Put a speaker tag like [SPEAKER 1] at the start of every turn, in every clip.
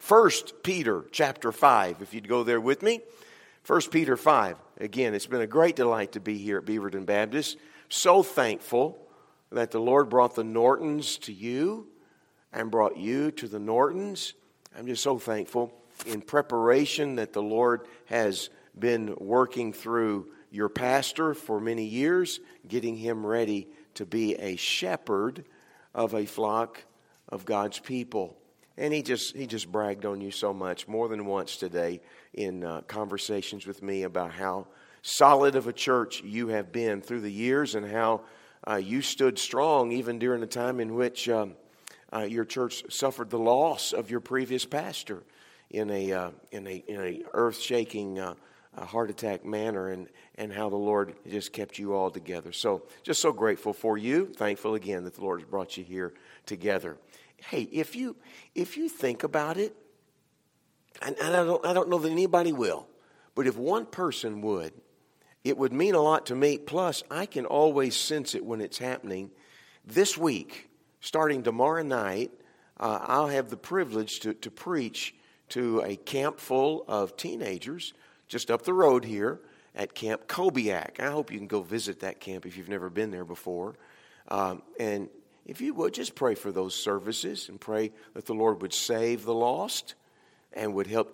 [SPEAKER 1] 1 Peter chapter 5, if you'd go there with me. 1 Peter 5. Again, it's been a great delight to be here at Beaverton Baptist. So thankful that the Lord brought the Nortons to you and brought you to the Nortons. I'm just so thankful in preparation that the Lord has been working through your pastor for many years, getting him ready to be a shepherd of a flock of God's people. And he just bragged on you so much, more than once today in conversations with me about how solid of a church you have been through the years and how you stood strong even during the time in which your church suffered the loss of your previous pastor in a earth-shaking heart attack manner, and how the Lord just kept you all together. So just so grateful for you. Thankful again that the Lord has brought you here together. Hey, if you think about it, and I don't know that anybody will, but if one person would, it would mean a lot to me. Plus, I can always sense it when it's happening. This week, starting tomorrow night, I'll have the privilege to preach to a camp full of teenagers just up the road here at Camp Kobiak. I hope you can go visit that camp if you've never been there before. And if you would, just pray for those services and pray that the Lord would save the lost and would help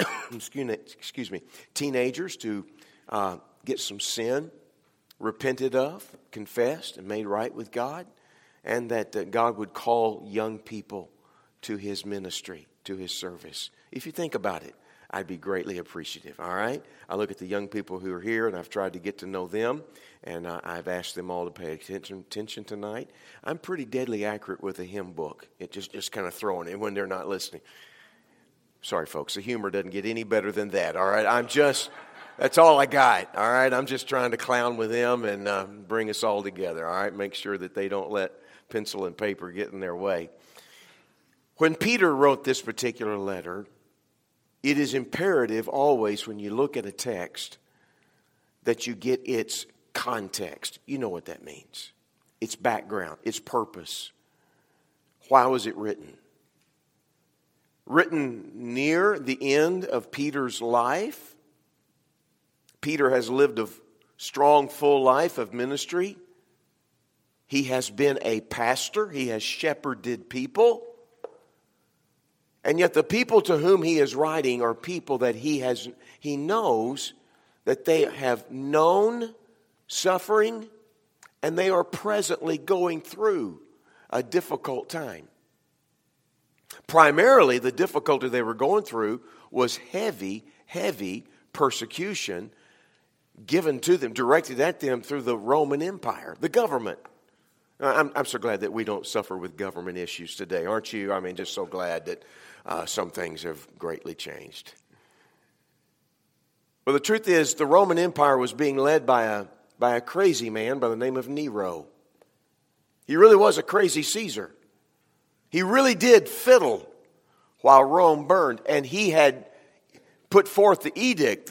[SPEAKER 1] teenagers to get some sin repented of, confessed, and made right with God, and that God would call young people to His ministry, to His service. If you think about it, I'd be greatly appreciative, all right? I look at the young people who are here, and I've tried to get to know them, and I've asked them all to pay attention tonight. I'm pretty deadly accurate with a hymn book. It just kind of throwing it when they're not listening. Sorry, folks, the humor doesn't get any better than that, all right? That's all I got, all right? I'm just trying to clown with them and bring us all together, all right? Make sure that they don't let pencil and paper get in their way. When Peter wrote this particular letter, it is imperative always when you look at a text that you get its context. You know what that means. Its background, its purpose. Why was it written? Written near the end of Peter's life. Peter has lived a strong, full life of ministry. He has been a pastor. He has shepherded people. And yet the people to whom he is writing are people that he knows that they have known suffering and they are presently going through a difficult time. Primarily, the difficulty they were going through was heavy persecution given to them, directed at them through the Roman Empire, the government. I'm so glad that we don't suffer with government issues today, aren't you? I mean, just so glad that some things have greatly changed. Well, the truth is, the Roman Empire was being led by a crazy man by the name of Nero. He really was a crazy Caesar. He really did fiddle while Rome burned, and he had put forth the edict,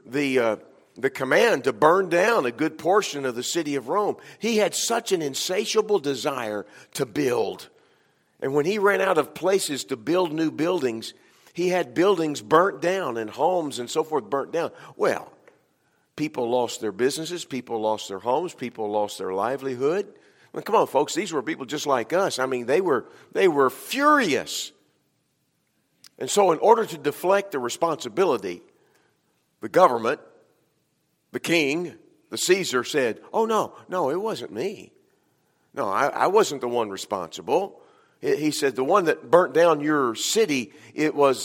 [SPEAKER 1] the command to burn down a good portion of the city of Rome. He had such an insatiable desire to build. And when he ran out of places to build new buildings, he had buildings burnt down and homes and so forth burnt down. Well, people lost their businesses, people lost their homes, people lost their livelihood. Well, come on, folks, these were people just like us. I mean, they were furious. And so in order to deflect the responsibility, the government, the king, the Caesar said, oh, no, it wasn't me. No, I wasn't the one responsible. He said, the one that burnt down your city, it's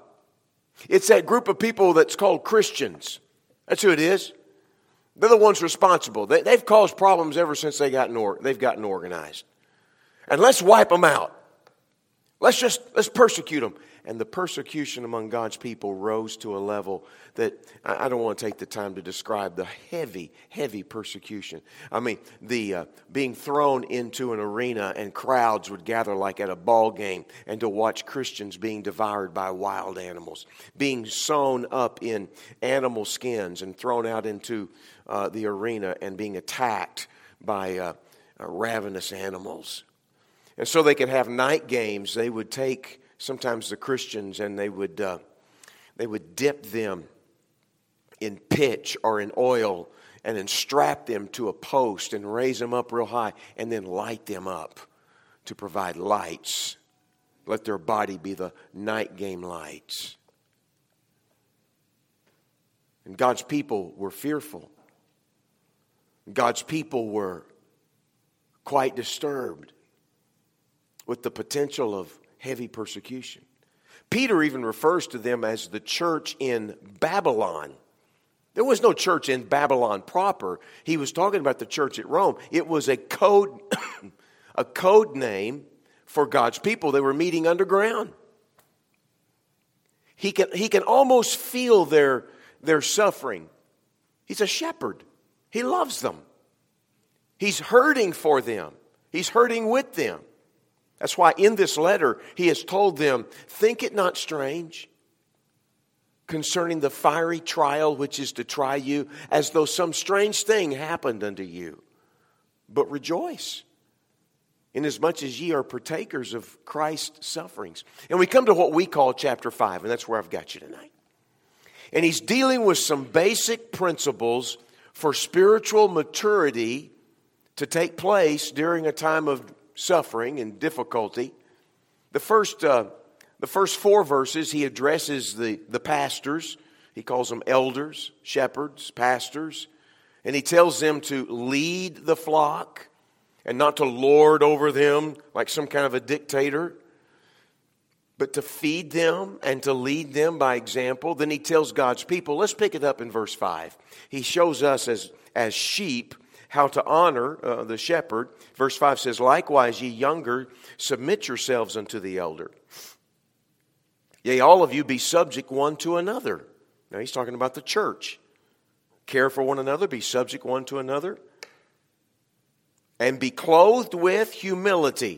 [SPEAKER 1] that group of people that's called Christians. That's who it is. They're the ones responsible. They've caused problems ever since they've gotten organized. And let's wipe them out. Let's persecute them. And the persecution among God's people rose to a level that I don't want to take the time to describe the heavy persecution. I mean, the being thrown into an arena and crowds would gather like at a ball game and to watch Christians being devoured by wild animals, being sewn up in animal skins and thrown out into the arena and being attacked by ravenous animals. And so they could have night games. They would take sometimes the Christians, and they would dip them in pitch or in oil and then strap them to a post and raise them up real high and then light them up to provide lights. Let their body be the night game lights. And God's people were fearful. God's people were quite disturbed with the potential of heavy persecution. Peter even refers to them as the church in Babylon. There was no church in Babylon proper. He was talking about the church at Rome. It was a code name for God's people. They were meeting underground. He can almost feel their suffering. He's a shepherd. He loves them. He's hurting for them. He's hurting with them. That's why in this letter he has told them, think it not strange concerning the fiery trial which is to try you, as though some strange thing happened unto you. But rejoice, inasmuch as ye are partakers of Christ's sufferings. And we come to what we call chapter 5, and that's where I've got you tonight. And he's dealing with some basic principles for spiritual maturity to take place during a time of suffering and difficulty. The first 4 verses, he addresses the pastors. He calls them elders, shepherds, pastors. And he tells them to lead the flock and not to lord over them like some kind of a dictator, but to feed them and to lead them by example. Then he tells God's people, let's pick it up in verse 5. He shows us as sheep how to honor the shepherd. Verse 5 says, likewise, ye younger, submit yourselves unto the elder. Yea, all of you be subject one to another. Now he's talking about the church. Care for one another, be subject one to another. And be clothed with humility.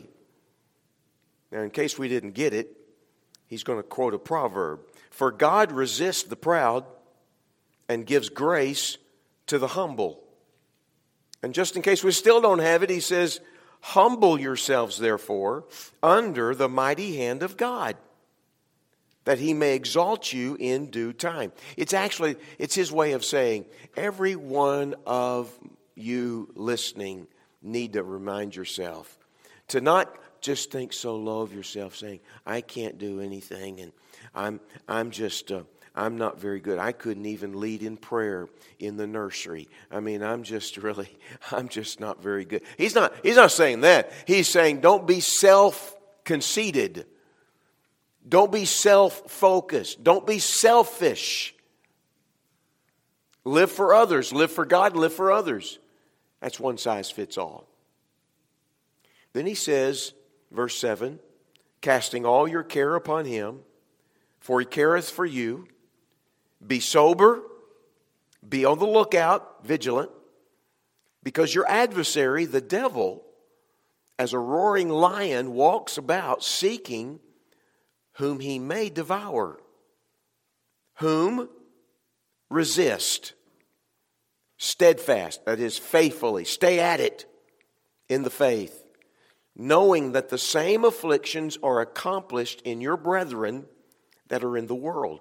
[SPEAKER 1] Now in case we didn't get it, he's going to quote a proverb. For God resists the proud and gives grace to the humble. And just in case we still don't have it, he says, humble yourselves therefore under the mighty hand of God, that he may exalt you in due time. It's his way of saying, every one of you listening need to remind yourself to not just think so low of yourself, saying, I can't do anything, and I'm not very good. I couldn't even lead in prayer in the nursery. I mean, I'm just not very good. He's not saying that. He's saying don't be self-conceited. Don't be self-focused. Don't be selfish. Live for others. Live for God. Live for others. That's one size fits all. Then he says, verse 7, casting all your care upon him, for he careth for you. Be sober, be on the lookout, vigilant, because your adversary, the devil, as a roaring lion, walks about seeking whom he may devour. Whom? Resist. Steadfast, that is faithfully. Stay at it in the faith, knowing that the same afflictions are accomplished in your brethren that are in the world.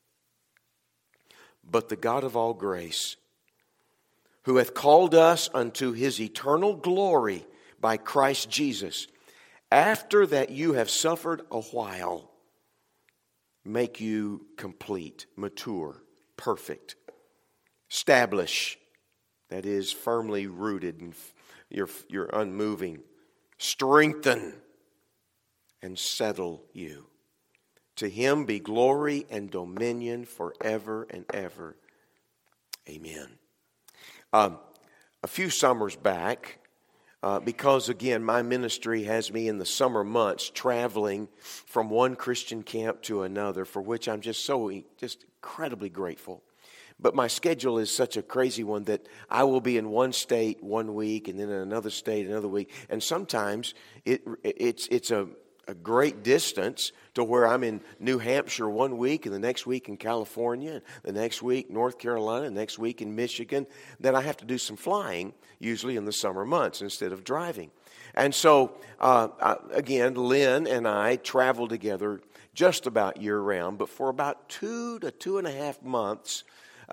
[SPEAKER 1] But the God of all grace, who hath called us unto his eternal glory by Christ Jesus, after that you have suffered a while, make you complete, mature, perfect, establish, that is firmly rooted, and you're unmoving, strengthen, and settle you. To him be glory and dominion forever and ever. Amen. A few summers back, because again, my ministry has me in the summer months traveling from one Christian camp to another, for which I'm just incredibly grateful. But my schedule is such a crazy one that I will be in one state one week and then in another state another week. And sometimes it's a a great distance to where I'm in New Hampshire one week and the next week in California, and the next week North Carolina, the next week in Michigan, then I have to do some flying, usually in the summer months instead of driving. And so, again, Lynn and I travel together just about year-round, but for about 2 to 2.5 months,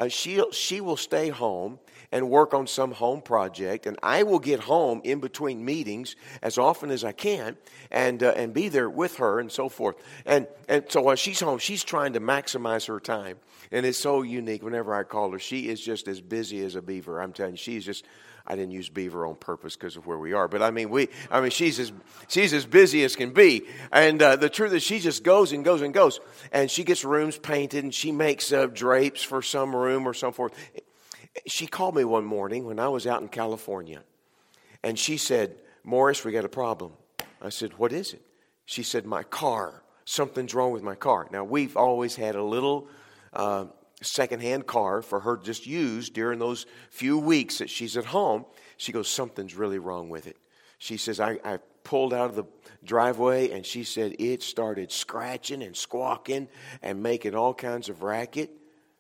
[SPEAKER 1] she will stay home and work on some home project, and I will get home in between meetings as often as I can and be there with her and so forth. And so while she's home, she's trying to maximize her time, and it's so unique. Whenever I call her, she is just as busy as a beaver. I'm telling you, she's just. I didn't use beaver on purpose because of where we are, but she's as busy as can be. And the truth is, she just goes and goes and goes, and she gets rooms painted, and she makes drapes for some room or so forth. She called me one morning when I was out in California, and she said, "Morris, we got a problem." I said, "What is it?" She said, "My car. Something's wrong with my car." Now, we've always had a little secondhand car for her to just use during those few weeks that she's at home. She goes, "Something's really wrong with it." She says, I pulled out of the driveway, and she said it started scratching and squawking and making all kinds of racket.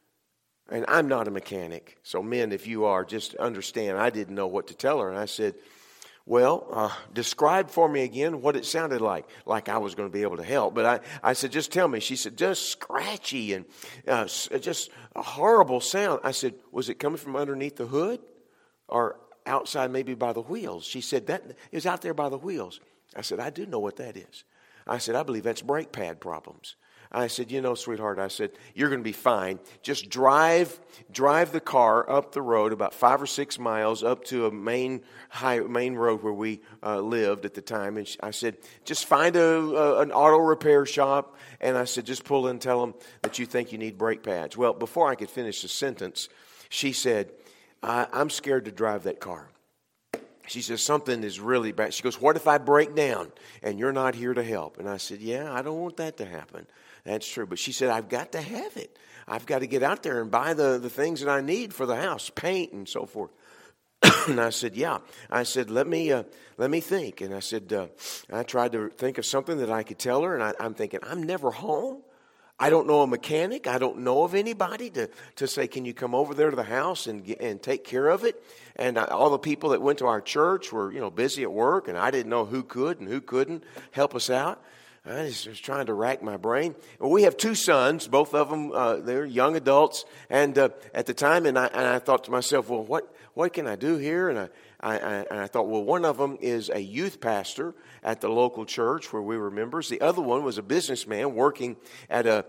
[SPEAKER 1] And I'm not a mechanic. So men, if you are, just understand, I didn't know what to tell her. And I said, "Well, describe for me again what it sounded like I was going to be able to help." But I said, "Just tell me." She said, "Just scratchy and just a horrible sound." I said, "Was it coming from underneath the hood or outside maybe by the wheels?" She said, "That it was out there by the wheels." I said, "I do know what that is." I said, "I believe that's brake pad problems." I said, "Sweetheart," I said, "you're going to be fine. Just drive the car up the road about 5 or 6 miles up to a main road where we lived at the time." And I said, "Just find an auto repair shop." And I said, "Just pull in and tell them that you think you need brake pads." Well, before I could finish the sentence, she said, "I'm scared to drive that car." She says, "Something is really bad." She goes, "What if I break down and you're not here to help?" And I said, "Yeah, I don't want that to happen." That's true. But she said, "I've got to have it. I've got to get out there and buy the things that I need for the house, paint and so forth." And I said, "Yeah." I said, let me think. And I said, I tried to think of something that I could tell her. And I'm thinking, I'm never home. I don't know a mechanic. I don't know of anybody to say, "Can you come over there to the house and take care of it?" And all the people that went to our church were, busy at work, and I didn't know who could and who couldn't help us out. I was trying to rack my brain. Well, we have 2 sons, both of them, they're young adults. And at the time, and I thought to myself, well, what can I do here? And I thought, well, one of them is a youth pastor at the local church where we were members. The other one was a businessman working at a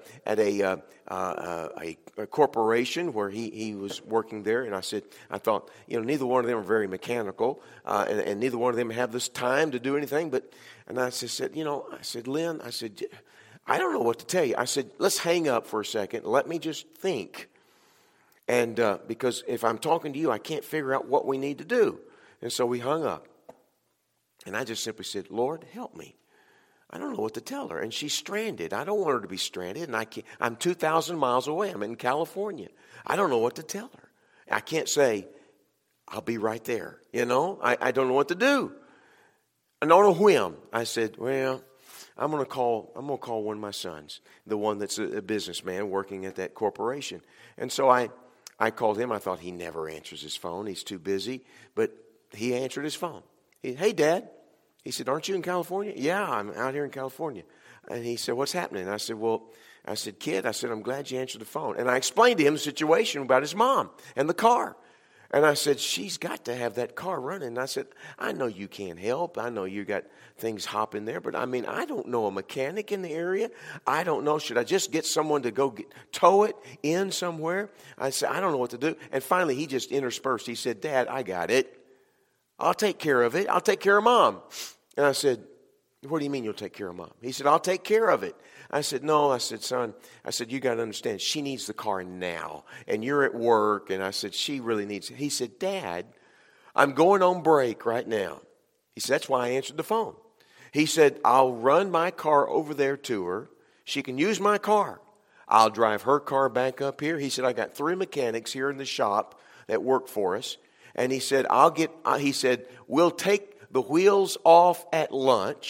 [SPEAKER 1] corporation where he was working there. And I thought, neither one of them are very mechanical, and neither one of them have this time to do anything. And I said, "Lynn," I said, "I don't know what to tell you." I said, "Let's hang up for a second. Let me just think. And because if I'm talking to you, I can't figure out what we need to do." And so we hung up. And I just simply said, "Lord, help me. I don't know what to tell her. And she's stranded. I don't want her to be stranded. And I'm 2,000 miles away. I'm in California. I don't know what to tell her. I can't say, 'I'll be right there.' I don't know what to do." And on a whim, I said, "Well, I'm going to call one of my sons, the one that's a businessman working at that corporation." And so I called him. I thought he never answers his phone. He's too busy. But he answered his phone. "Hey, Dad." He said, "Aren't you in California?" "Yeah, I'm out here in California." And he said, "What's happening?" And I said, "Kid," "I'm glad you answered the phone." And I explained to him the situation about his mom and the car. And I said, "She's got to have that car running." And I said, "I know you can't help. I know you got things hopping there. But, I don't know a mechanic in the area. I don't know. Should I just get someone to go tow it in somewhere?" I said, "I don't know what to do." And finally, he just interspersed. He said, "Dad, I got it. I'll take care of it. I'll take care of Mom." And I said, "What do you mean you'll take care of Mom?" He said, "I'll take care of it." I said, "No." I said, "Son," "you got to understand, she needs the car now. And you're at work." And I said, "She really needs it." He said, "Dad, I'm going on break right now." He said, "That's why I answered the phone." He said, "I'll run my car over there to her. She can use my car. I'll drive her car back up here." He said, "I got 3 mechanics here in the shop that work for us." And he said, "We'll take the wheels off at lunch.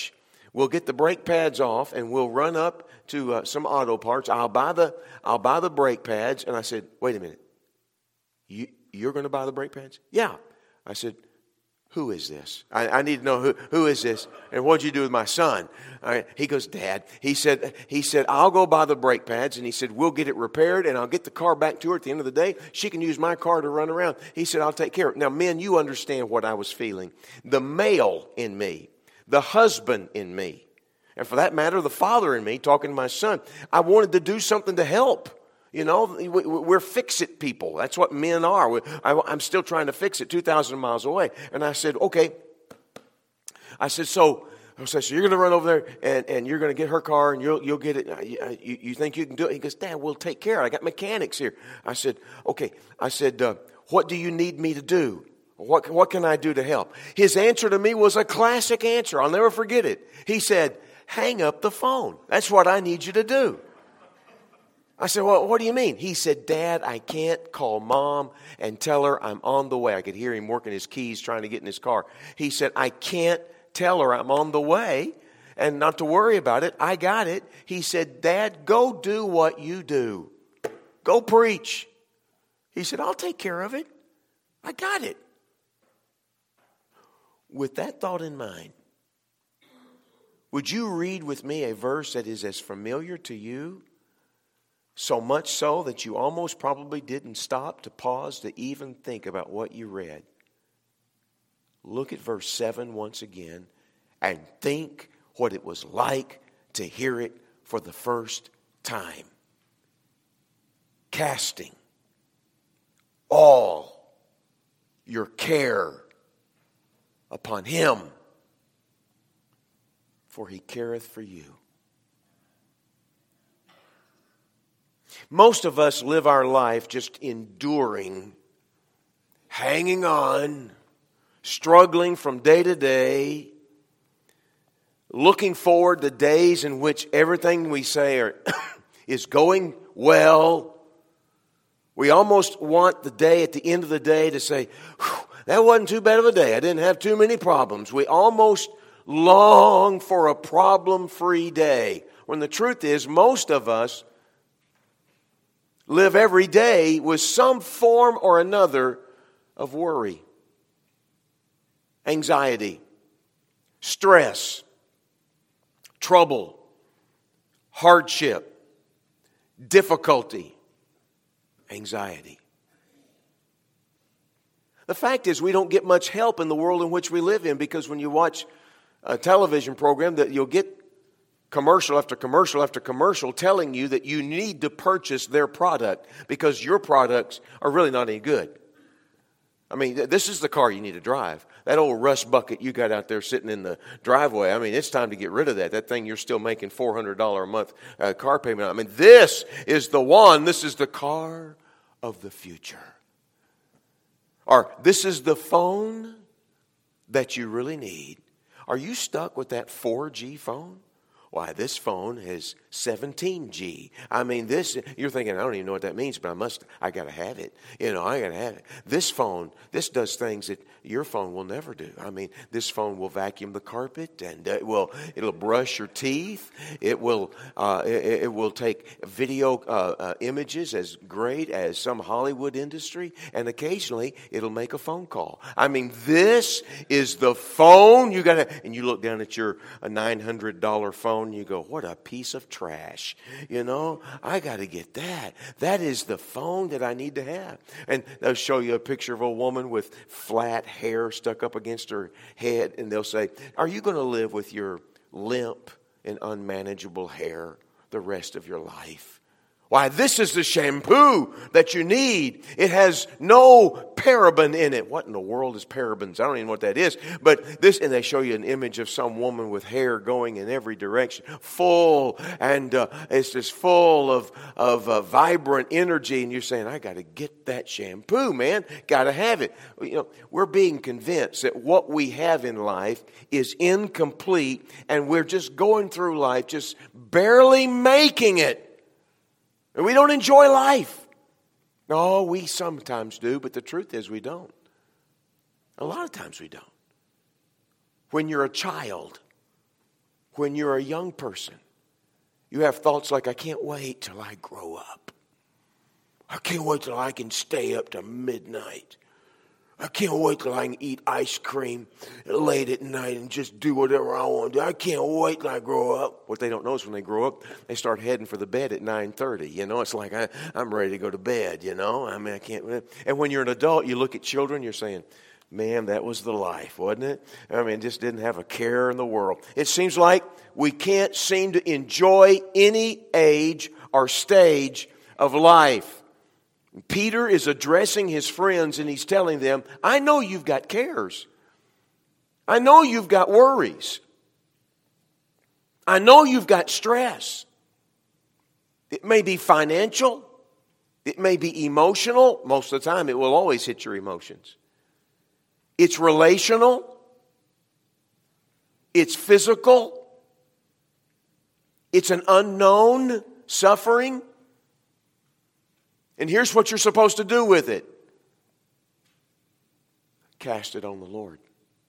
[SPEAKER 1] We'll get the brake pads off and we'll run up to some auto parts. I'll buy the brake pads. And I said, wait a minute. You're going to buy the brake pads? Yeah. I said, who is this? I need to know who is this, and what'd you do with my son? He goes, Dad. He said, I'll go buy the brake pads, and he said, we'll get it repaired, and I'll get the car back to her at the end of the day. She can use my car to run around. He said, I'll take care of it. Now, men, you understand what I was feeling. The male in me, the husband in me, and for that matter, the father in me, talking to my son, I wanted to do something to help. You know, we're fix-it people. That's what men are. I'm still trying to fix it 2,000 miles away. And I said, okay. I said, so you're going to run over there and you're going to get her car and you'll get it. You think you can do it? He goes, Dad, we'll take care of it. I got mechanics here. I said, okay. I said, what do you need me to do? What can I do to help? His answer to me was a classic answer. I'll never forget it. He said, hang up the phone. That's what I need you to do. I said, well, what do you mean? He said, Dad, I can't call Mom and tell her I'm on the way. I could hear him working his keys trying to get in his car. He said, I can't tell her I'm on the way and not to worry about it. I got it. He said, Dad, go do what you do. Go preach. He said, I'll take care of it. I got it. With that thought in mind, would you read with me a verse that is as familiar to you? So much so that you almost probably didn't stop to pause to even think about what you read. Look at verse 7 once again and think what it was like to hear it for the first time. Casting all your care upon him, for he careth for you. Most of us live our life just enduring, hanging on, struggling from day to day, looking forward to days in which everything we say is going well. We almost want the day at the end of the day to say, that wasn't too bad of a day. I didn't have too many problems. We almost long for a problem-free day. When the truth is, most of us live every day with some form or another of worry, anxiety, stress, trouble, hardship, difficulty, anxiety. The fact is, we don't get much help in the world in which we live in, because when you watch a television program, that you'll get commercial after commercial after commercial telling you that you need to purchase their product because your products are really not any good. I mean, this is the car you need to drive. That old rust bucket you got out there sitting in the driveway, I mean, it's time to get rid of that. That thing you're still making $400 a month car payment on. I mean, this is the one. This is the car of the future. Or this is the phone that you really need. Are you stuck with that 4G phone? Why, this phone has 17G. I mean, this, you're thinking, I don't even know what that means, but I got to have it. You know, I got to have it. This phone, this does things that your phone will never do. I mean, this phone will vacuum the carpet, and it'll brush your teeth. It will take video images as great as some Hollywood industry, and occasionally it'll make a phone call. I mean, this is the phone you got to, and you look down at your $900 phone, and you go, what a piece of trash. You know, I got to get that. That is the phone that I need to have. And they'll show you a picture of a woman with flat hair stuck up against her head, and they'll say, are you going to live with your limp and unmanageable hair the rest of your life? Why, this is the shampoo that you need. It has no paraben in it. What in the world is parabens? I don't even know what that is. But this, and they show you an image of some woman with hair going in every direction, full, and it's just full of vibrant energy. And you're saying, I got to get that shampoo, man. Got to have it. You know, we're being convinced that what we have in life is incomplete, and we're just going through life, just barely making it. And we don't enjoy life. No, we sometimes do, but the truth is we don't. A lot of times we don't. When you're a child, when you're a young person, you have thoughts like, I can't wait till I grow up. I can't wait till I can stay up to midnight. I can't wait till I can eat ice cream late at night and just do whatever I want to do. I can't wait till I grow up. What they don't know is when they grow up, they start heading for the bed at 9:30. You know, it's like, I'm ready to go to bed, you know. I mean, I can't. And when you're an adult, you look at children, you're saying, man, that was the life, wasn't it? I mean, just didn't have a care in the world. It seems like we can't seem to enjoy any age or stage of life. Peter is addressing his friends and he's telling them, I know you've got cares. I know you've got worries. I know you've got stress. It may be financial. It may be emotional. Most of the time it will always hit your emotions. It's relational. It's physical. It's an unknown suffering. And here's what you're supposed to do with it. Cast it on the Lord.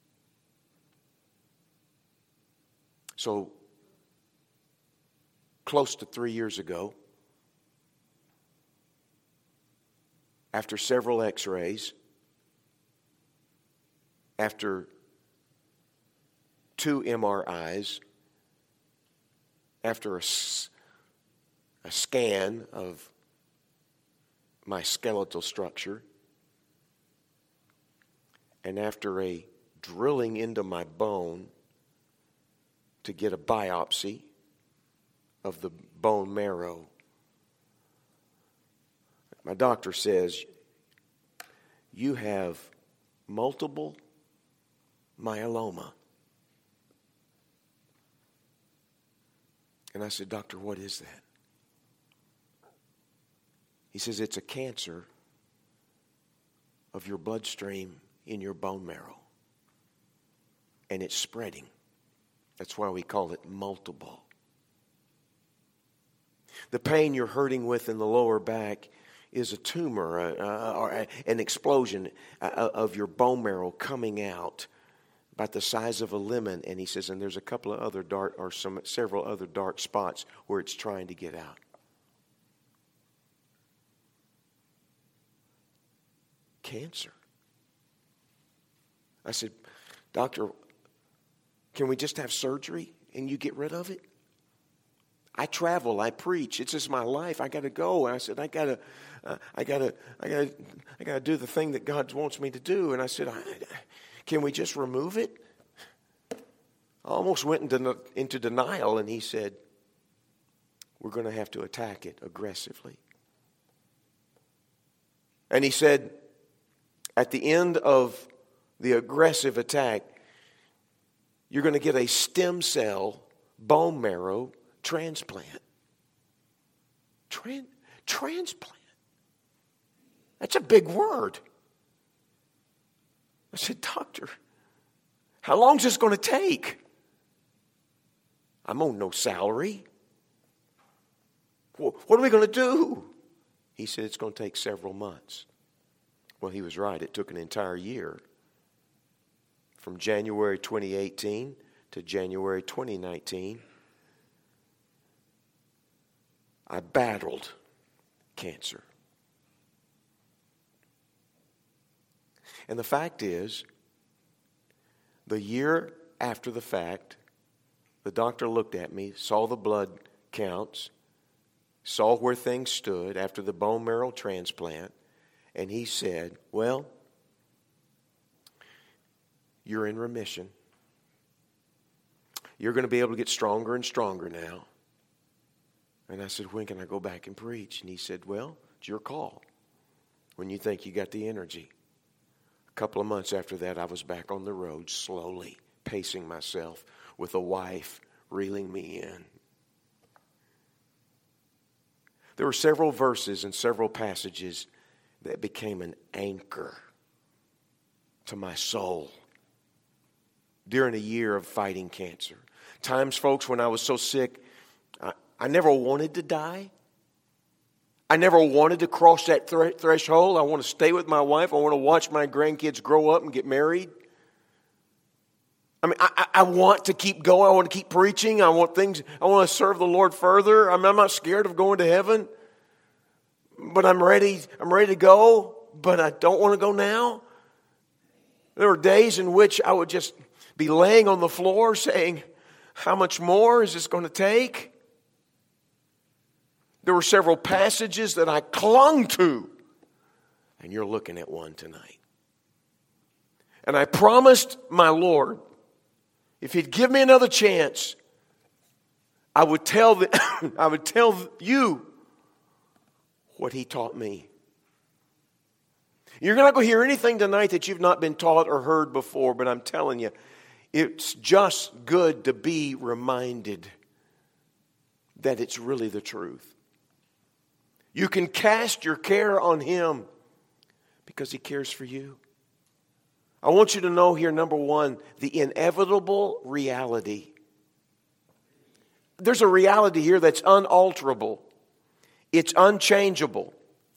[SPEAKER 1] So, close to 3 years ago, after several x-rays, after 2 MRIs, after a scan of my skeletal structure, and after a drilling into my bone to get a biopsy of the bone marrow, my doctor says, you have multiple myeloma. And I said, Doctor, what is that? He says, it's a cancer of your bloodstream in your bone marrow. And it's spreading. That's why we call it multiple. The pain you're hurting with in the lower back is a tumor or an explosion of your bone marrow coming out about the size of a lemon. And he says, and there's a couple of other several other dark spots where it's trying to get out. Cancer. I said, Doctor, can we just have surgery and you get rid of it? I travel, I preach. It's just my life. I got to go. And I said, I got to do the thing that God wants me to do. And I said, can we just remove it? I almost went into denial, and he said, we're going to have to attack it aggressively. And he said, at the end of the aggressive attack, you're going to get a stem cell bone marrow transplant. Transplant. That's a big word. I said, Doctor, how long is this going to take? I'm on no salary. What are we going to do? He said, it's going to take several months. Well, he was right. It took an entire year. From January 2018 to January 2019, I battled cancer. And the fact is, the year after the fact, the doctor looked at me, saw the blood counts, saw where things stood after the bone marrow transplant, and he said, well, you're in remission. You're going to be able to get stronger and stronger now. And I said, when can I go back and preach? And he said, well, it's your call when you think you got the energy. A couple of months after that, I was back on the road, slowly pacing myself with a wife reeling me in. There were several verses and several passages that became an anchor to my soul during a year of fighting cancer. Times, folks, when I was so sick, I never wanted to die. I never wanted to cross that threshold. I want to stay with my wife. I want to watch my grandkids grow up and get married. I mean, I want to keep going. I want to keep preaching. I want to serve the Lord further. I'm not scared of going to heaven. But I'm ready to go, but I don't want to go now. There were days in which I would just be laying on the floor saying, how much more is this going to take? There were several passages that I clung to. And you're looking at one tonight. And I promised my Lord, if He'd give me another chance, I would tell you what He taught me. You're not going to hear anything tonight that you've not been taught or heard before, but I'm telling you, it's just good to be reminded that it's really the truth. You can cast your care on Him because He cares for you. I want you to know here, number one, the inevitable reality. There's a reality here that's unalterable. It's unchangeable.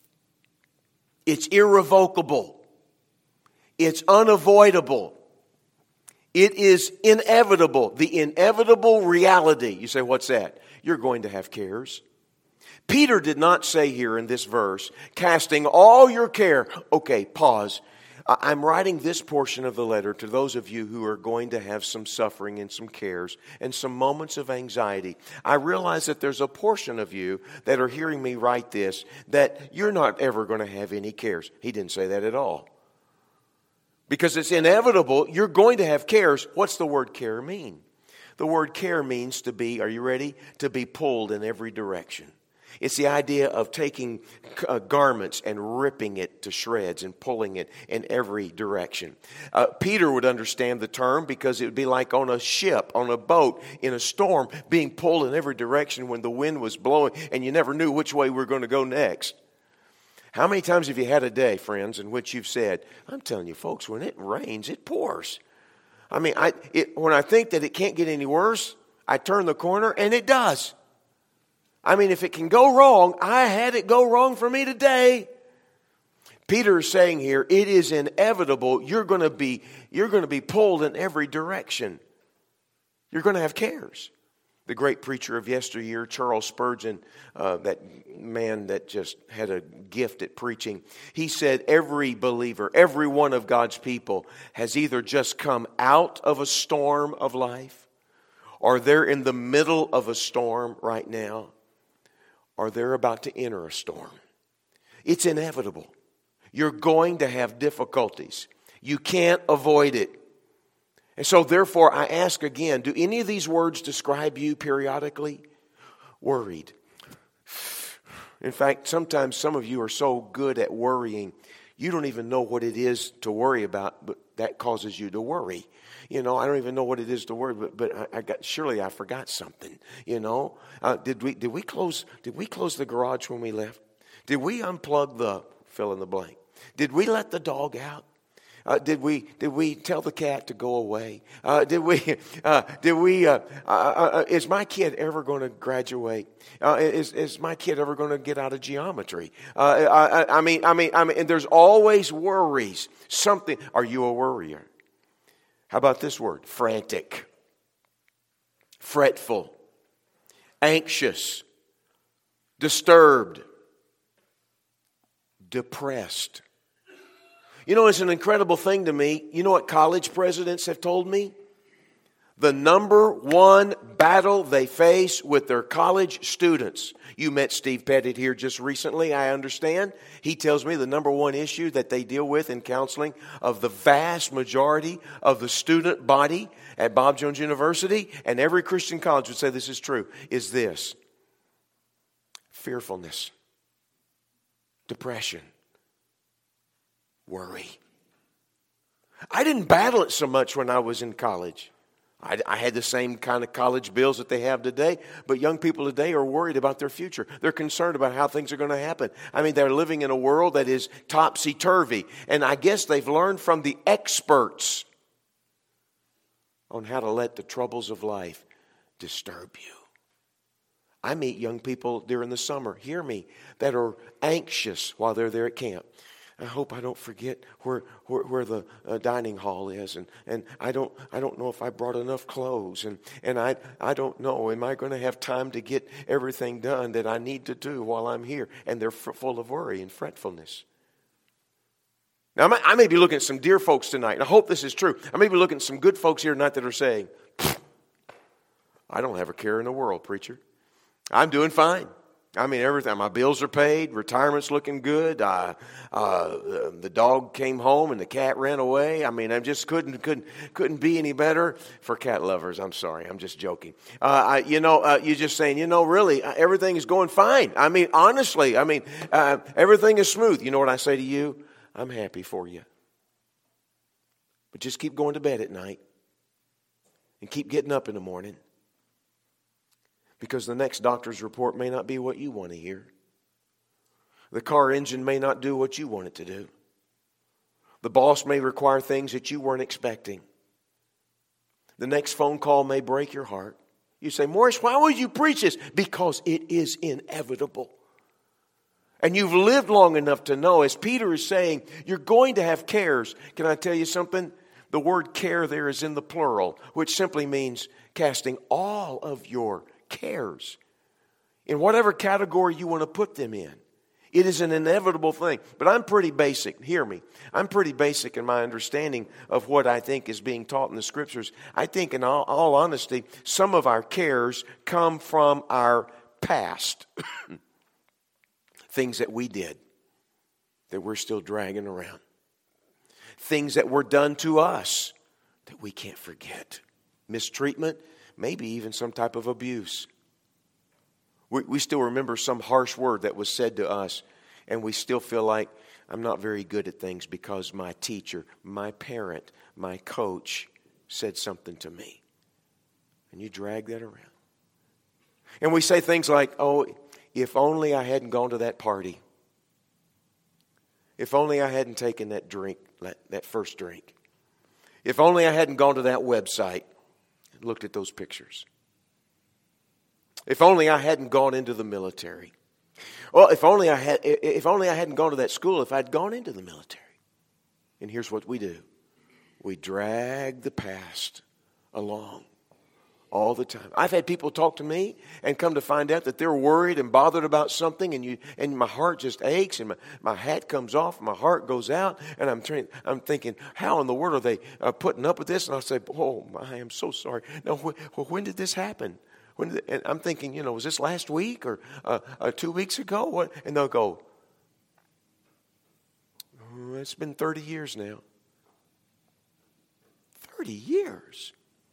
[SPEAKER 1] It's irrevocable. It's unavoidable. It is inevitable. The inevitable reality. You say, what's that? You're going to have cares. Peter did not say here in this verse, casting all your care. Okay, pause. I'm writing this portion of the letter to those of you who are going to have some suffering and some cares and some moments of anxiety. I realize that there's a portion of you that are hearing me write this, that you're not ever going to have any cares. He didn't say that at all. Because it's inevitable, you're going to have cares. What's the word care mean? The word care means to be, are you ready? To be pulled in every direction. It's the idea of taking garments and ripping it to shreds and pulling it in every direction. Peter would understand the term because it would be like on a ship, on a boat, in a storm, being pulled in every direction when the wind was blowing and you never knew which way we were going to go next. How many times have you had a day, friends, in which you've said, I'm telling you folks, when it rains, it pours. I mean, when I think that it can't get any worse, I turn the corner and it does. I mean, if it can go wrong, I had it go wrong for me today. Peter is saying here, it is inevitable. You're going to be pulled in every direction. You're going to have cares. The great preacher of yesteryear, Charles Spurgeon, that man that just had a gift at preaching, he said every believer, every one of God's people has either just come out of a storm of life, or they're in the middle of a storm right now, or they're about to enter a storm. It's inevitable. You're going to have difficulties. You can't avoid it. And so therefore, I ask again, do any of these words describe you periodically? Worried. In fact, sometimes some of you are so good at worrying, you don't even know what it is to worry about, but that causes you to worry. You know, I don't even know what it is to worry, but surely I forgot something. You know, did we close the garage when we left? Did we unplug the fill in the blank? Did we let the dog out? Did we tell the cat to go away? Is my kid ever going to graduate? Is my kid ever going to get out of geometry? I mean, and there's always worries. Something. Are you a worrier? How about this word? Frantic, fretful, anxious, disturbed, depressed. You know, it's an incredible thing to me. You know what college presidents have told me? The number one battle they face with their college students. You met Steve Pettit here just recently, I understand. He tells me the number one issue that they deal with in counseling of the vast majority of the student body at Bob Jones University, and every Christian college would say this is true, is this: fearfulness, depression, worry. I didn't battle it so much when I was in college. I had the same kind of college bills that they have today, but young people today are worried about their future. They're concerned about how things are going to happen. I mean, they're living in a world that is topsy-turvy, and I guess they've learned from the experts on how to let the troubles of life disturb you. I meet young people during the summer, hear me, that are anxious while they're there at camp. I hope I don't forget where the dining hall is, and I don't know if I brought enough clothes, and I don't know, am I going to have time to get everything done that I need to do while I'm here? And they're full of worry and fretfulness. Now, I may be looking at some dear folks tonight, and I hope this is true. I may be looking at some good folks here tonight that are saying, I don't have a care in the world, preacher. I'm doing fine. I mean, everything. My bills are paid. Retirement's looking good. The dog came home and the cat ran away. I mean, I just couldn't be any better for cat lovers. I'm sorry. I'm just joking. You're just saying, really, everything is going fine. I mean, honestly, everything is smooth. You know what I say to you? I'm happy for you. But just keep going to bed at night and keep getting up in the morning. Because the next doctor's report may not be what you want to hear. The car engine may not do what you want it to do. The boss may require things that you weren't expecting. The next phone call may break your heart. You say, Morris, why would you preach this? Because it is inevitable. And you've lived long enough to know, as Peter is saying, you're going to have cares. Can I tell you something? The word care there is in the plural, which simply means casting all of your cares in whatever category you want to put them in. It is an inevitable thing. But I'm pretty basic. Hear me. I'm pretty basic in my understanding of what I think is being taught in the Scriptures. I think, in all honesty, some of our cares come from our past. Things that we did that we're still dragging around. Things that were done to us that we can't forget. Mistreatment, maybe even some type of abuse. We still remember some harsh word that was said to us, and we still feel like I'm not very good at things because my teacher, my parent, my coach said something to me. And you drag that around. And we say things like, oh, if only I hadn't gone to that party. If only I hadn't taken that drink, that first drink. If only I hadn't gone to that website and looked at those pictures. If only I hadn't gone into the military. Well, if only I hadn't gone to that school, if I'd gone into the military. And here's what we do. We drag the past along. All the time. I've had people talk to me and come to find out that they're worried and bothered about something, and my heart just aches, and my hat comes off, and my heart goes out, and I'm thinking, how in the world are they putting up with this? And I say, oh, I am so sorry. Now, when did this happen? And I'm thinking, was this last week or 2 weeks ago? What? And they'll go, oh, it's been 30 years now. 30 years?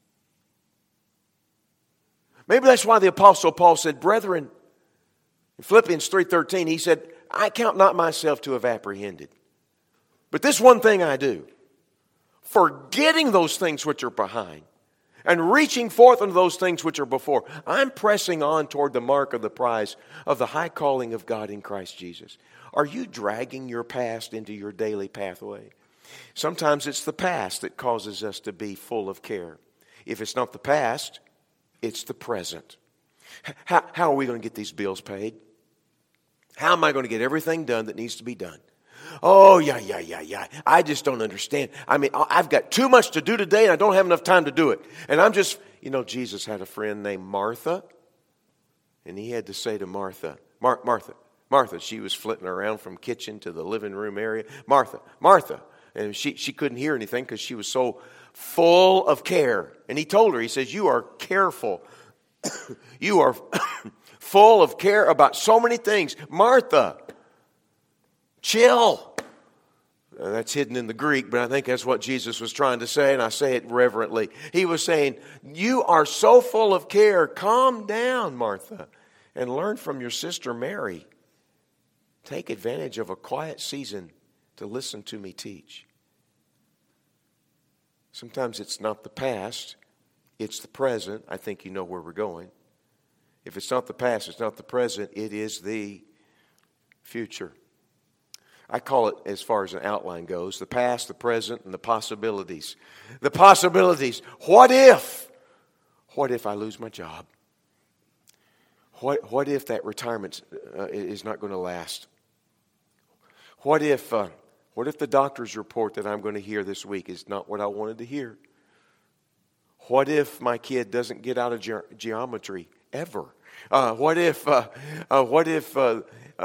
[SPEAKER 1] Maybe that's why the Apostle Paul said, brethren, in Philippians 3:13, he said, I count not myself to have apprehended. But this one thing I do, forgetting those things which are behind and reaching forth unto those things which are before, I'm pressing on toward the mark of the prize of the high calling of God in Christ Jesus. Are you dragging your past into your daily pathway? Sometimes it's the past that causes us to be full of care. If it's not the past, it's the present. How are we going to get these bills paid? How am I going to get everything done that needs to be done? Oh, yeah. I just don't understand. I mean, I've got too much to do today and I don't have enough time to do it. And I'm just, Jesus had a friend named Martha. And he had to say to Martha, Martha, she was flitting around from kitchen to the living room area. Martha. And she couldn't hear anything because she was so full of care. And he told her, he says, you are careful. You are full of care about so many things. Martha, chill. That's hidden in the Greek, but I think that's what Jesus was trying to say, and I say it reverently. He was saying, you are so full of care. Calm down, Martha, and learn from your sister Mary. Take advantage of a quiet season to listen to me teach. Sometimes it's not the past, it's the present. I think you know where we're going. If it's not the past, it's not the present, it is the future. I call it, as far as an outline goes, the past, the present, and the possibilities. The possibilities. What if? What if I lose my job? What if that retirement is not going to last? What if What if the doctor's report that I'm going to hear this week is not what I wanted to hear? What if my kid doesn't get out of geometry ever? What if that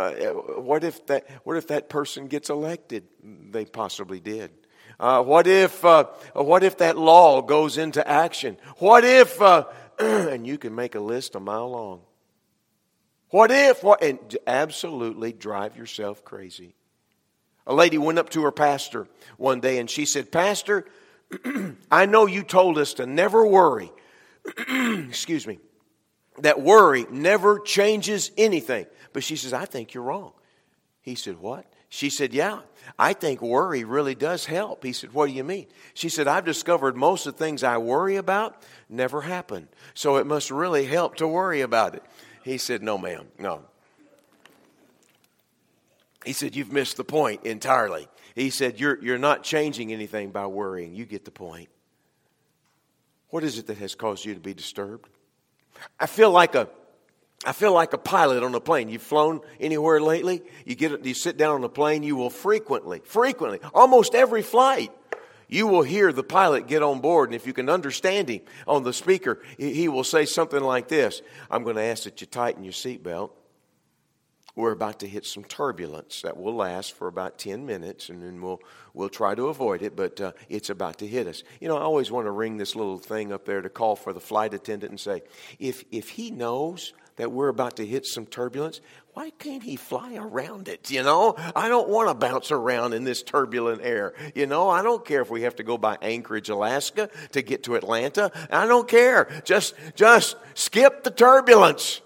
[SPEAKER 1] person gets elected? They possibly did. What if that law goes into action? What if and you can make a list a mile long. And absolutely drive yourself crazy. A lady went up to her pastor one day and she said, "Pastor, I know you told us to never worry." Excuse me. That worry never changes anything. But she says, "I think you're wrong." He said, "What?" She said, "Yeah, I think worry really does help." He said, "What do you mean?" She said, "I've discovered most of the things I worry about never happen. So it must really help to worry about it." He said, "No, ma'am, no." He said, "You've missed the point entirely." He said, you're not changing anything by worrying. You get the point. What is it that has caused you to be disturbed? I feel like a pilot on a plane. You've flown anywhere lately? You sit down on the plane, you will frequently, almost every flight, you will hear the pilot get on board, and if you can understand him on the speaker, he will say something like this: "I'm going to ask that you tighten your seatbelt. We're about to hit some turbulence that will last for about 10 minutes, and then we'll try to avoid it, but it's about to hit us." You know, I always want to ring this little thing up there to call for the flight attendant and say, if he knows that we're about to hit some turbulence, why can't he fly around it? You know, I don't want to bounce around in this turbulent air. You know, I don't care if we have to go by Anchorage, Alaska to get to Atlanta. I don't care. Just skip the turbulence.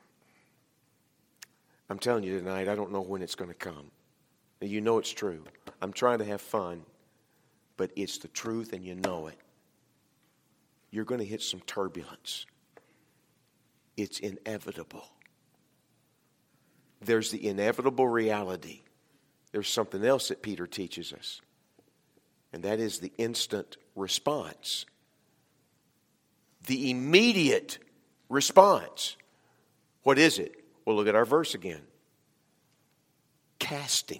[SPEAKER 1] I'm telling you tonight, I don't know when it's going to come. You know it's true. I'm trying to have fun, but it's the truth and you know it. You're going to hit some turbulence. It's inevitable. There's the inevitable reality. There's something else that Peter teaches us, and that is the instant response. The immediate response. What is it? Well, look at our verse again. Casting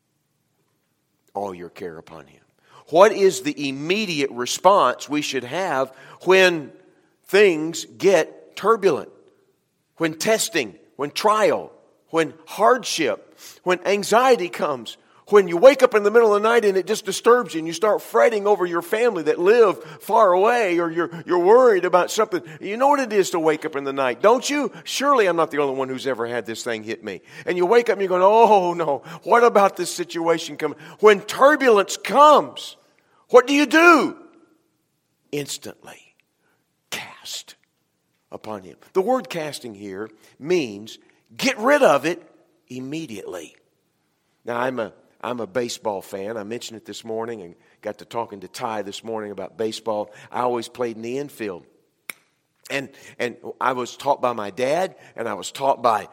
[SPEAKER 1] all your care upon him. What is the immediate response we should have when things get turbulent? When testing, when trial, when hardship, when anxiety comes, when you wake up in the middle of the night and it just disturbs you and you start fretting over your family that live far away, or you're worried about something. You know what it is to wake up in the night, don't you? Surely I'm not the only one who's ever had this thing hit me. And you wake up and you're going, "Oh no, what about this situation coming?" When turbulence comes, what do? Instantly cast upon him. The word casting here means get rid of it immediately. Now, I'm a baseball fan. I mentioned it this morning and got to talking to Ty this morning about baseball. I always played in the infield. And I was taught by my dad, and I was taught by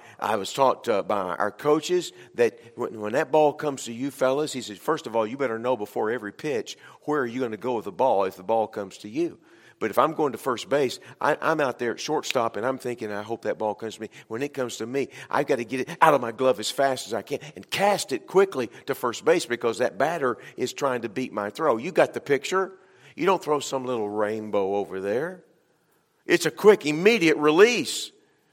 [SPEAKER 1] our coaches that when that ball comes to you fellas, he said, first of all, you better know before every pitch, where are you going to go with the ball if the ball comes to you. But if I'm going to first base, I'm out there at shortstop, and I'm thinking, I hope that ball comes to me. When it comes to me, I've got to get it out of my glove as fast as I can and cast it quickly to first base, because that batter is trying to beat my throw. You got the picture? You don't throw some little rainbow over there. It's a quick, immediate release.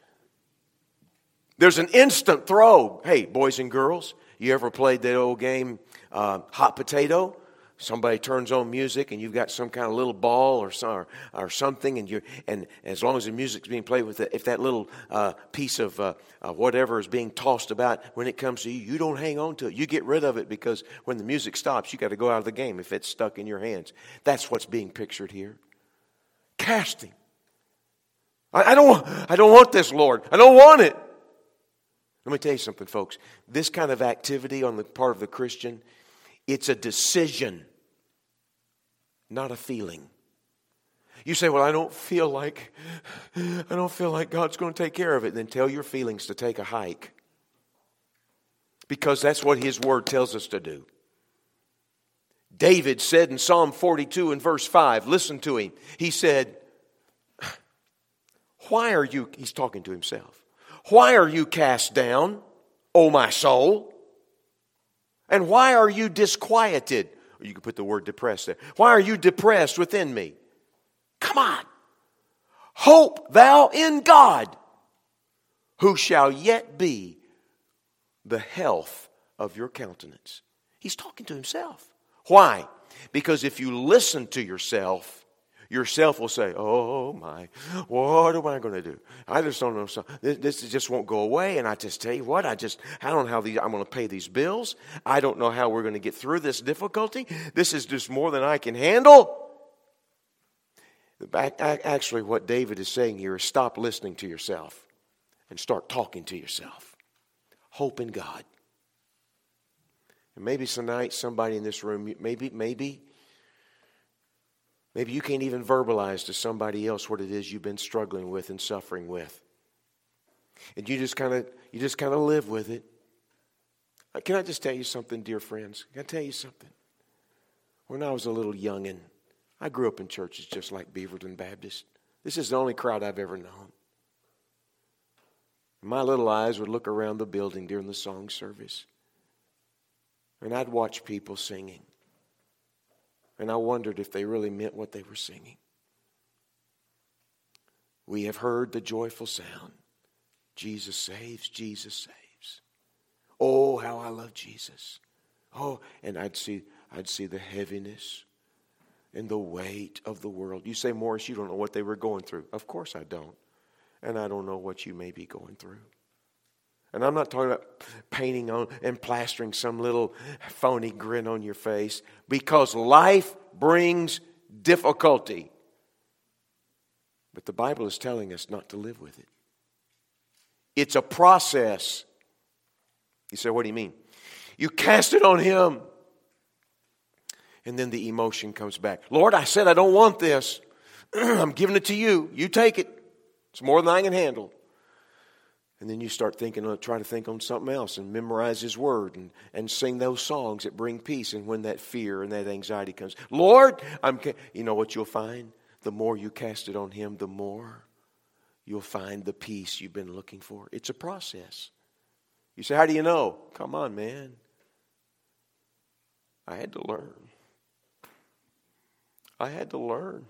[SPEAKER 1] There's an instant throw. Hey, boys and girls, you ever played that old game, hot potato? Somebody turns on music and you've got some kind of little ball or something, and as long as the music's being played with it, if that little piece of whatever is being tossed about, when it comes to you, you don't hang on to it. You get rid of it, because when the music stops, you got to go out of the game if it's stuck in your hands. That's what's being pictured here. Casting. I don't want this, Lord. I don't want it. Let me tell you something, folks. This kind of activity on the part of the Christian, it's a decision, not a feeling. You say, "Well, I don't feel like God's going to take care of it." Then tell your feelings to take a hike, because that's what His Word tells us to do. David said in Psalm 42 and verse 5, listen to him. He said, "Why are you," he's talking to himself, "why are you cast down, O my soul? And why are you disquieted? Or you can put the word depressed there. Why are you depressed within me? Come on. Hope thou in God, who shall yet be the health of your countenance. He's talking to himself. Why? Because if you listen to yourself will say, oh my, what am I going to do? I just don't know. This just won't go away. And I just tell you what, I don't know how I'm going to pay these bills. I don't know how we're going to get through this difficulty. This is just more than I can handle. Actually, what David is saying here is stop listening to yourself and start talking to yourself. Hope in God. And maybe tonight, somebody in this room, maybe you can't even verbalize to somebody else what it is you've been struggling with and suffering with. And you just kind of live with it. Can I just tell you something, dear friends? Can I tell you something? When I was a little youngin', I grew up in churches just like Beaverton Baptist. This is the only crowd I've ever known. My little eyes would look around the building during the song service. And I'd watch people singing. And I wondered if they really meant what they were singing. We have heard the joyful sound. Jesus saves, Jesus saves. Oh, how I love Jesus. Oh, and I'd see the heaviness and the weight of the world. You say, Morris, you don't know what they were going through. Of course I don't. And I don't know what you may be going through. And I'm not talking about painting on and plastering some little phony grin on your face, because life brings difficulty. But the Bible is telling us not to live with it. It's a process. You say, what do you mean? You cast it on Him. And then the emotion comes back. Lord, I said I don't want this. I'm giving it to you. You take it. It's more than I can handle. And then you start try to think on something else and memorize His Word and sing those songs that bring peace. And when that fear and that anxiety comes, Lord, you know what you'll find? The more you cast it on Him, the more you'll find the peace you've been looking for. It's a process. You say, how do you know? Come on, man. I had to learn. I had to learn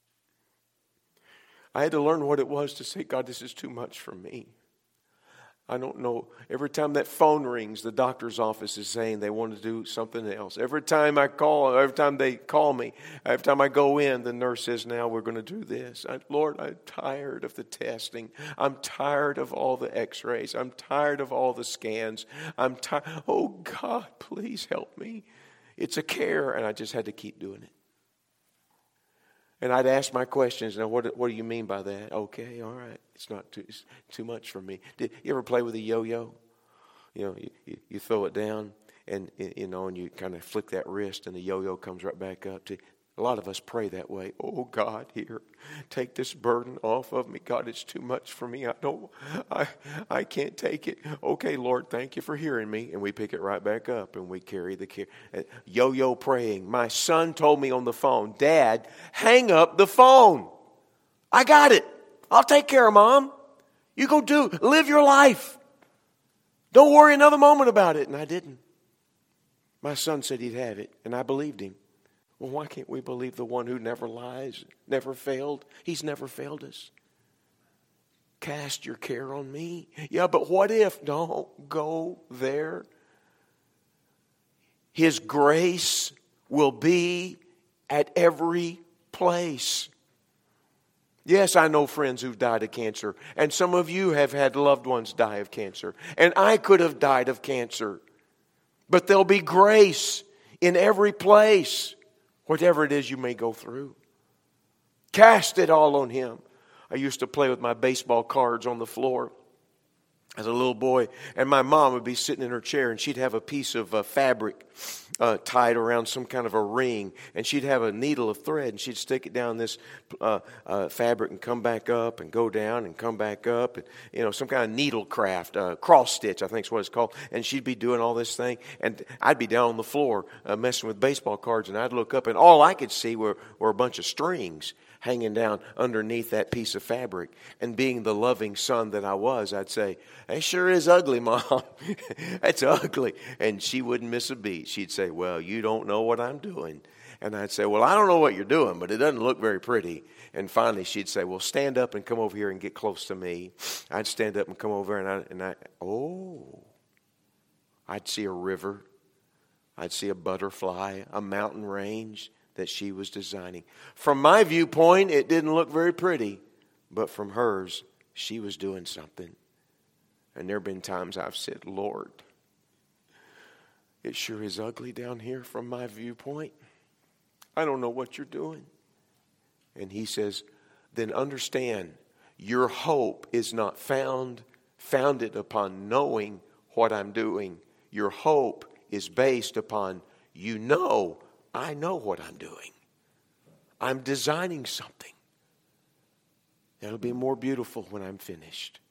[SPEAKER 1] what it was to say, God, this is too much for me. I don't know. Every time that phone rings, the doctor's office is saying they want to do something else. Every time they call me, every time I go in, the nurse says, now we're going to do this. Lord, I'm tired of the testing. I'm tired of all the x-rays. I'm tired of all the scans. I'm tired. Oh, God, please help me. It's a care, and I just had to keep doing it. And I'd ask my questions. Now, what do you mean by that? Okay, all right. It's too much for me. Did you ever play with a yo-yo? You know, you throw it down, and and you kind of flick that wrist, and the yo-yo comes right back up. A lot of us pray that way. Oh God, here, take this burden off of me. God, it's too much for me. I can't take it. Okay, Lord, thank you for hearing me. And we pick it right back up and we carry the care. Yo-yo praying. My son told me on the phone, Dad, hang up the phone. I got it. I'll take care of Mom. You go live your life. Don't worry another moment about it. And I didn't. My son said he'd have it, and I believed him. Well, why can't we believe the one who never lies, never failed? He's never failed us. Cast your care on me. Yeah, but what if? Don't go there. His grace will be at every place. Yes, I know friends who've died of cancer. And some of you have had loved ones die of cancer. And I could have died of cancer. But there'll be grace in every place. Whatever it is you may go through. Cast it all on Him. I used to play with my baseball cards on the floor as a little boy. And my mom would be sitting in her chair, and she'd have a piece of fabric tied around some kind of a ring. And she'd have a needle of thread, and she'd stick it down this fabric and come back up and go down and come back up. And, some kind of needle craft, cross stitch, I think is what it's called. And she'd be doing all this thing. And I'd be down on the floor messing with baseball cards, and I'd look up, and all I could see were a bunch of strings. hanging down underneath that piece of fabric. And being the loving son that I was, I'd say, "It sure is ugly, Mom. It's ugly." And she wouldn't miss a beat. She'd say, "Well, you don't know what I'm doing." And I'd say, "Well, I don't know what you're doing, but it doesn't look very pretty." And finally she'd say, "Well, stand up and come over here and get close to me." I'd stand up and come over, I'd see a river. I'd see a butterfly, a mountain range that she was designing. From my viewpoint, it didn't look very pretty, but from hers, she was doing something. And there have been times I've said, "Lord, it sure is ugly down here from my viewpoint. I don't know what you're doing." And he says, "Then understand, your hope is not founded upon knowing what I'm doing. Your hope is based upon, I know what I'm doing. I'm designing something that'll be more beautiful when I'm finished."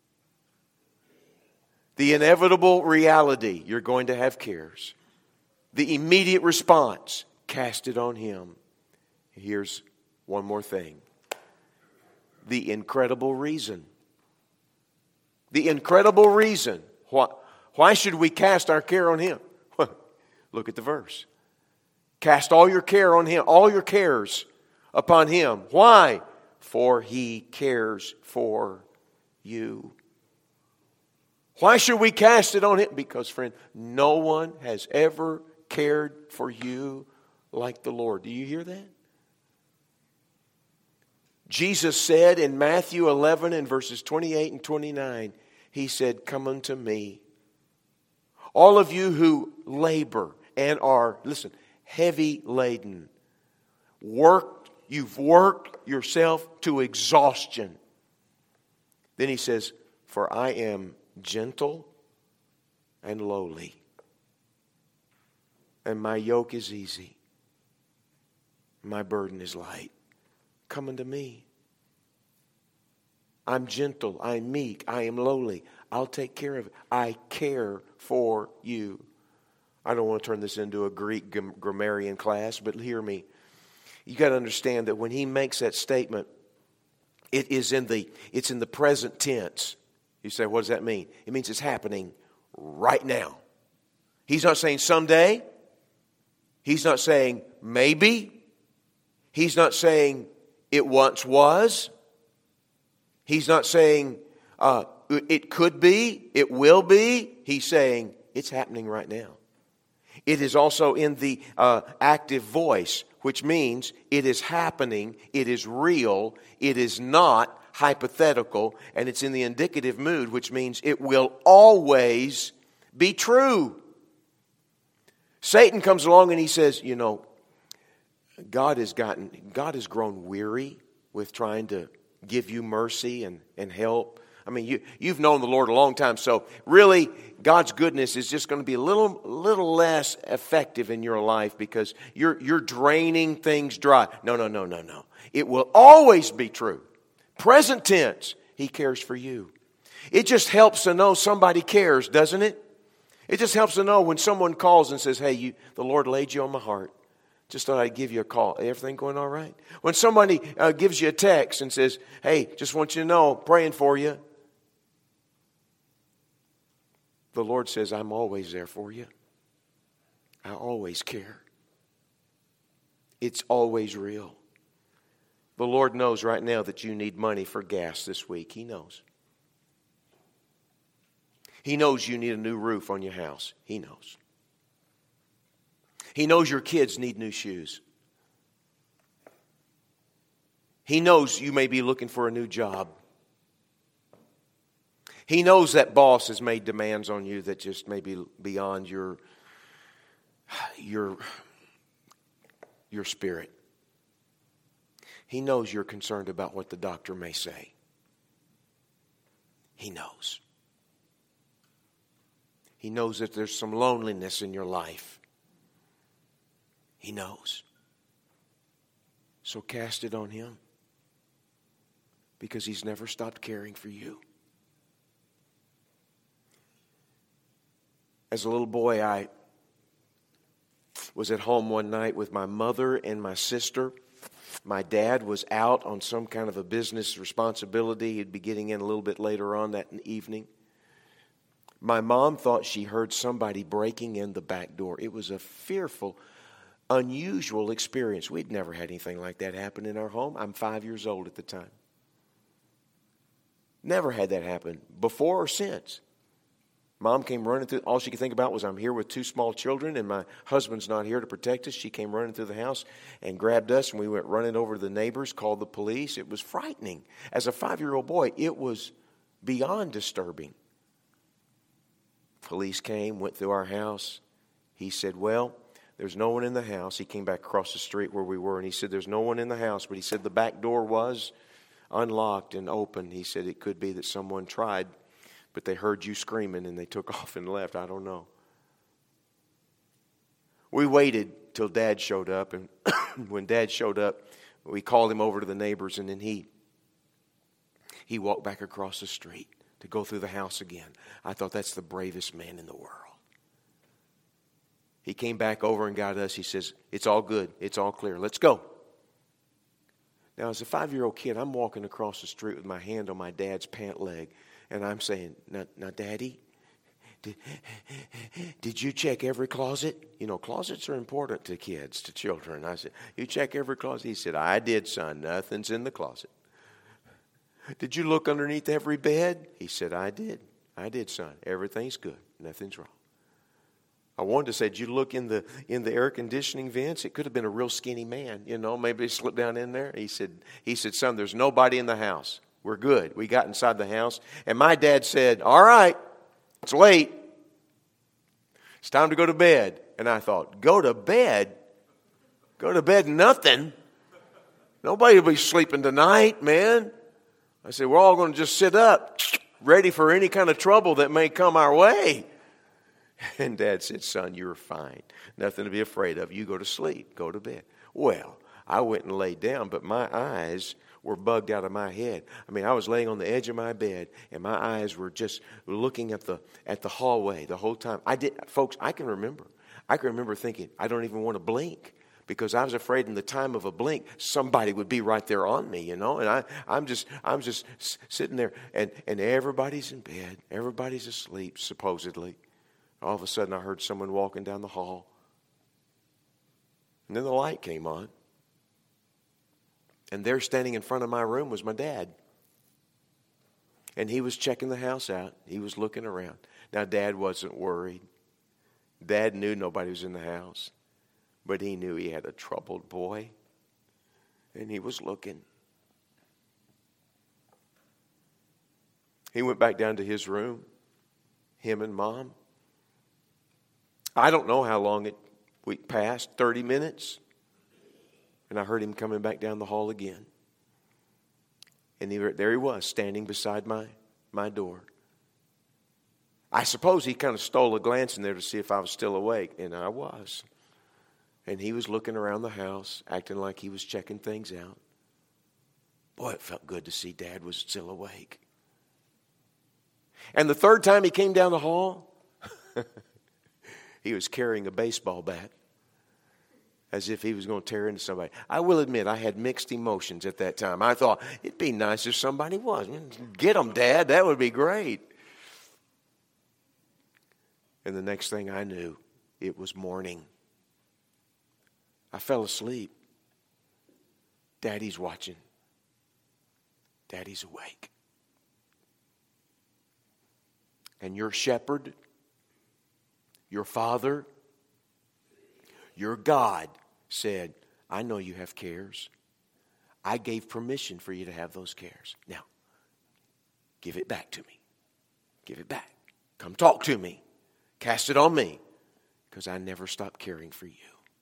[SPEAKER 1] The inevitable reality, you're going to have cares. The immediate response, cast it on him. Here's one more thing. The incredible reason. The incredible reason. Why should we cast our care on him? Look at the verse. Cast all your care on him, all your cares upon him. Why? For he cares for you. Why should we cast it on him? Because, friend, no one has ever cared for you like the Lord. Do you hear that? Jesus said in Matthew 11 and verses 28 and 29, he said, "Come unto me, all of you who labor and are," listen, "heavy laden. You've worked yourself to exhaustion." Then he says, "For I am gentle and lowly, and my yoke is easy. My burden is light. Come unto me. I'm gentle, I'm meek, I am lowly. I'll take care of it. I care for you." I don't want to turn this into a Greek grammarian class, but hear me. You got to understand that when he makes that statement, it's in the present tense. You say, what does that mean? It means it's happening right now. He's not saying someday. He's not saying maybe. He's not saying it once was. He's not saying it could be, it will be. He's saying it's happening right now. It is also in the active voice, which means it is happening, it is real, it is not hypothetical, and it's in the indicative mood, which means it will always be true. Satan comes along and he says, God has grown weary with trying to give you mercy and help. I mean, you've known the Lord a long time, so really God's goodness is just going to be a little less effective in your life because you're draining things dry. No. It will always be true. Present tense, he cares for you. It just helps to know somebody cares, doesn't it? It just helps to know when someone calls and says, "Hey, the Lord laid you on my heart. Just thought I'd give you a call. Everything going all right?" When somebody gives you a text and says, "Hey, just want you to know, praying for you." The Lord says, "I'm always there for you. I always care. It's always real." The Lord knows right now that you need money for gas this week. He knows. He knows you need a new roof on your house. He knows. He knows your kids need new shoes. He knows you may be looking for a new job. He knows that boss has made demands on you that just may be beyond your spirit. He knows you're concerned about what the doctor may say. He knows. He knows that there's some loneliness in your life. He knows. So cast it on him, because he's never stopped caring for you. As a little boy, I was at home one night with my mother and my sister. My dad was out on some kind of a business responsibility. He'd be getting in a little bit later on that evening. My mom thought she heard somebody breaking in the back door. It was a fearful, unusual experience. We'd never had anything like that happen in our home. I'm 5 years old at the time. Never had that happen before or since. Mom came running through. All she could think about was, I'm here with 2 small children and my husband's not here to protect us. She came running through the house and grabbed us, and we went running over to the neighbors, called the police. It was frightening. As a 5-year-old boy, it was beyond disturbing. Police came, went through our house. He said, well, there's no one in the house. He came back across the street where we were, and he said, there's no one in the house. But he said the back door was unlocked and open. He said it could be that someone tried, but they heard you screaming and they took off and left. I don't know. We waited till Dad showed up, and when Dad showed up, we called him over to the neighbors, and then he walked back across the street to go through the house again. I thought, that's the bravest man in the world. He came back over and got us. He says, it's all good. It's all clear. Let's go. Now, as a 5-year-old kid, I'm walking across the street with my hand on my dad's pant leg, and I'm saying, now Daddy, did you check every closet? You know, closets are important to kids, to children. I said, you check every closet? He said, I did, son. Nothing's in the closet. Did you look underneath every bed? He said, I did. I did, son. Everything's good. Nothing's wrong. I wanted to say, did you look in the air conditioning vents? It could have been a real skinny man, you know, maybe he slipped down in there. He said, son, there's nobody in the house. We're good. We got inside the house. And my dad said, all right, it's late. It's time to go to bed. And I thought, go to bed? Go to bed, nothing. Nobody will be sleeping tonight, man. I said, we're all going to just sit up, ready for any kind of trouble that may come our way. And Dad said, son, you're fine. Nothing to be afraid of. You go to sleep. Go to bed. Well, I went and laid down, but my eyes were bugged out of my head. I mean, I was laying on the edge of my bed, and my eyes were just looking at the hallway the whole time. Folks, I can remember thinking, I don't even want to blink, because I was afraid in the time of a blink, somebody would be right there on me, you know. And I'm just sitting there, and everybody's in bed. Everybody's asleep, supposedly. All of a sudden, I heard someone walking down the hall. And then the light came on. And there, standing in front of my room, was my dad. And he was checking the house out. He was looking around. Now, Dad wasn't worried. Dad knew nobody was in the house. But he knew he had a troubled boy. And he was looking. He went back down to his room. Him and Mom. I don't know how long we passed, 30 minutes. And I heard him coming back down the hall again. And there he was, standing beside my door. I suppose he kind of stole a glance in there to see if I was still awake. And I was. And he was looking around the house, acting like he was checking things out. Boy, it felt good to see Dad was still awake. And the third time he came down the hall, he was carrying a baseball bat, as if he was going to tear into somebody. I will admit, I had mixed emotions at that time. I thought, it'd be nice if somebody was. Get him, Dad. That would be great. And the next thing I knew, it was morning. I fell asleep. Daddy's watching. Daddy's awake. And your shepherd, your father, your God said, I know you have cares. I gave permission for you to have those cares. Now, give it back to me. Give it back. Come talk to me. Cast it on me, because I never stopped caring for you.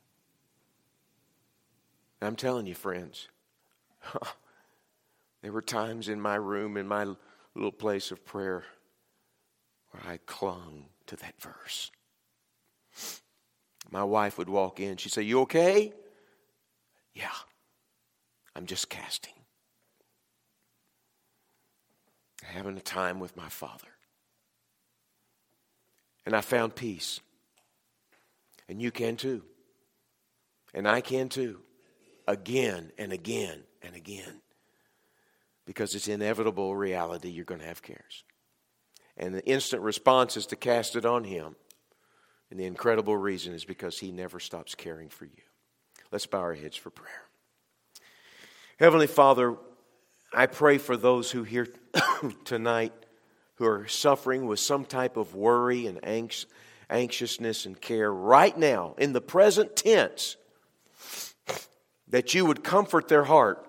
[SPEAKER 1] I'm telling you, friends, there were times in my room, in my little place of prayer, where I clung to that verse. My wife would walk in. She'd say, you okay? Yeah, I'm just casting. Having a time with my Father. And I found peace. And you can too. And I can too. again and again and again. Because it's inevitable reality, you're going to have cares. And the instant response is to cast it on Him. And the incredible reason is because He never stops caring for you. Let's bow our heads for prayer. Heavenly Father, I pray for those who here tonight who are suffering with some type of worry and anxiousness and care right now, in the present tense, that you would comfort their heart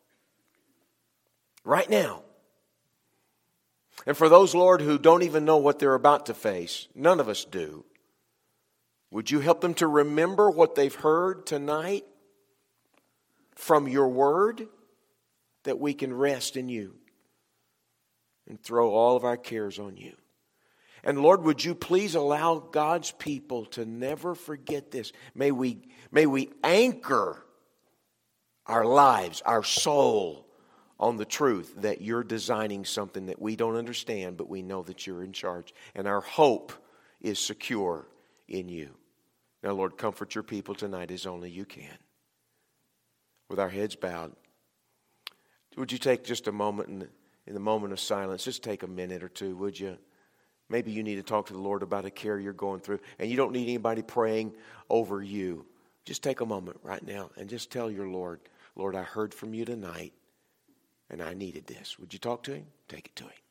[SPEAKER 1] right now. And for those, Lord, who don't even know what they're about to face, none of us do, would you help them to remember what they've heard tonight from your word, that we can rest in you and throw all of our cares on you. And Lord, would you please allow God's people to never forget this. May we anchor our lives, our soul, on the truth that you're designing something that we don't understand, but we know that you're in charge. And our hope is secure in you. Now, Lord, comfort your people tonight as only you can. With our heads bowed, would you take just a moment in the moment of silence, just take a minute or two, would you? Maybe you need to talk to the Lord about a care you're going through, and you don't need anybody praying over you. Just take a moment right now and just tell your Lord, Lord, I heard from you tonight, and I needed this. Would you talk to Him? Take it to Him.